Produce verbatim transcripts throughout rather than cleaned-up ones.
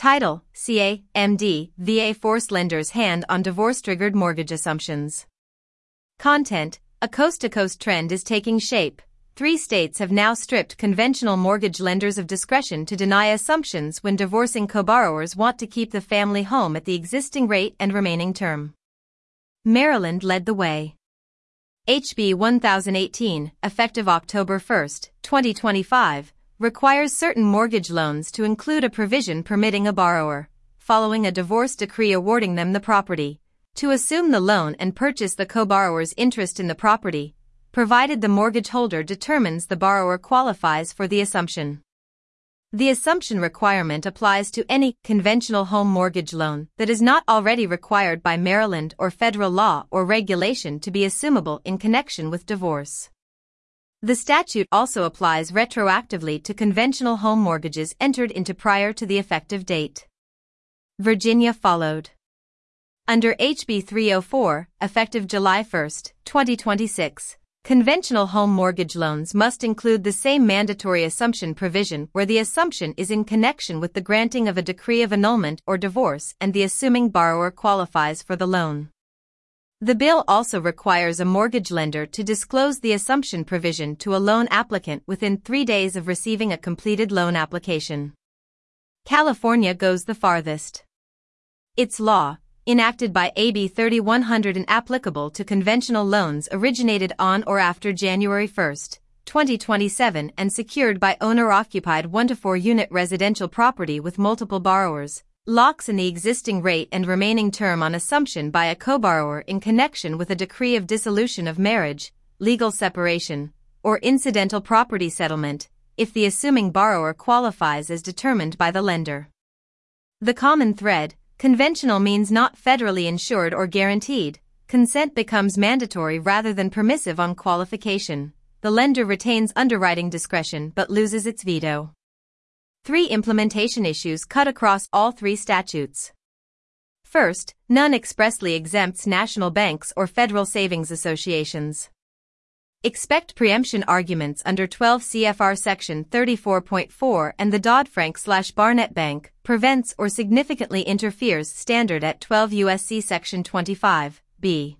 Title, C A M D, V A force lenders' hand on divorce-triggered mortgage assumptions. Content, a coast-to-coast trend is taking shape. Three states have now stripped conventional mortgage lenders of discretion to deny assumptions when divorcing co-borrowers want to keep the family home at the existing rate and remaining term. Maryland led the way. H B one thousand eighteen, effective October first, twenty twenty-five, requires certain mortgage loans to include a provision permitting a borrower, following a divorce decree awarding them the property, to assume the loan and purchase the co-borrower's interest in the property, provided the mortgage holder determines the borrower qualifies for the assumption. The assumption requirement applies to any conventional home mortgage loan that is not already required by Maryland or federal law or regulation to be assumable in connection with divorce. The statute also applies retroactively to conventional home mortgages entered into prior to the effective date. Virginia followed. Under H B three oh four, effective July first, twenty twenty-six, conventional home mortgage loans must include the same mandatory assumption provision where the assumption is in connection with the granting of a decree of annulment or divorce and the assuming borrower qualifies for the loan. The bill also requires a mortgage lender to disclose the assumption provision to a loan applicant within three days of receiving a completed loan application. California goes the farthest. Its law, enacted by A B thirty-one hundred and applicable to conventional loans originated on or after January first, twenty twenty-seven and secured by owner-occupied one to four unit residential property with multiple borrowers, locks in the existing rate and remaining term on assumption by a co-borrower in connection with a decree of dissolution of marriage, legal separation, or incidental property settlement, if the assuming borrower qualifies as determined by the lender. The common thread, conventional means not federally insured or guaranteed. Consent becomes mandatory rather than permissive on qualification. The lender retains underwriting discretion but loses its veto. Three implementation issues cut across all three statutes. First, none expressly exempts national banks or federal savings associations. Expect preemption arguments under twelve C F R Section thirty-four point four and the Dodd-Frank/Barnett Bank prevents or significantly interferes standard at twelve U S C Section twenty-five, B.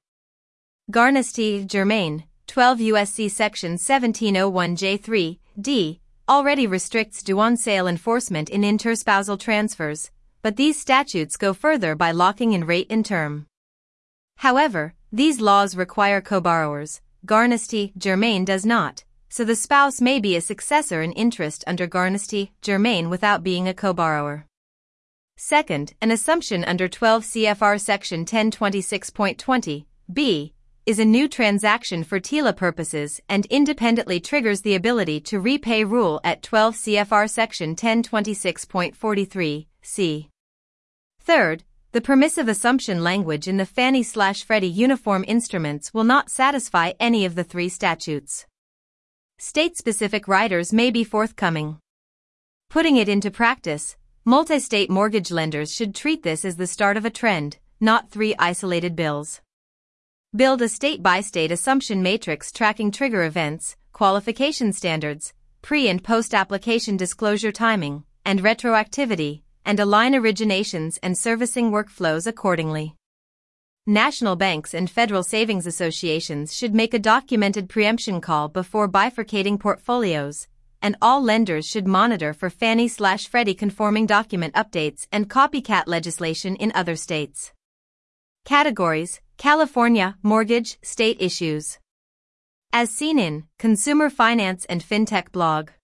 Garnesty Germain, twelve U S C Section seventeen oh one J three, D, already restricts due-on sale enforcement in interspousal transfers, but these statutes go further by locking in rate and term. However, these laws require co-borrowers. Garnesty Germain does not, so the spouse may be a successor in interest under Garnesty Germain without being a co-borrower. Second, an assumption under twelve C F R Section ten twenty-six point twenty, B, is a new transaction for TILA purposes and independently triggers the ability to repay rule at twelve C F R Section ten twenty-six point forty-three, C. Third, the permissive assumption language in the Fannie/Freddie uniform instruments will not satisfy any of the three statutes. State-specific riders may be forthcoming. Putting it into practice, multi-state mortgage lenders should treat this as the start of a trend, not three isolated bills. Build a state-by-state assumption matrix tracking trigger events, qualification standards, pre- and post-application disclosure timing, and retroactivity, and align originations and servicing workflows accordingly. National banks and federal savings associations should make a documented preemption call before bifurcating portfolios, and all lenders should monitor for Fannie/Freddie conforming document updates and copycat legislation in other states. Categories: California, mortgage, state issues. As seen in Consumer Finance and FinTech blog.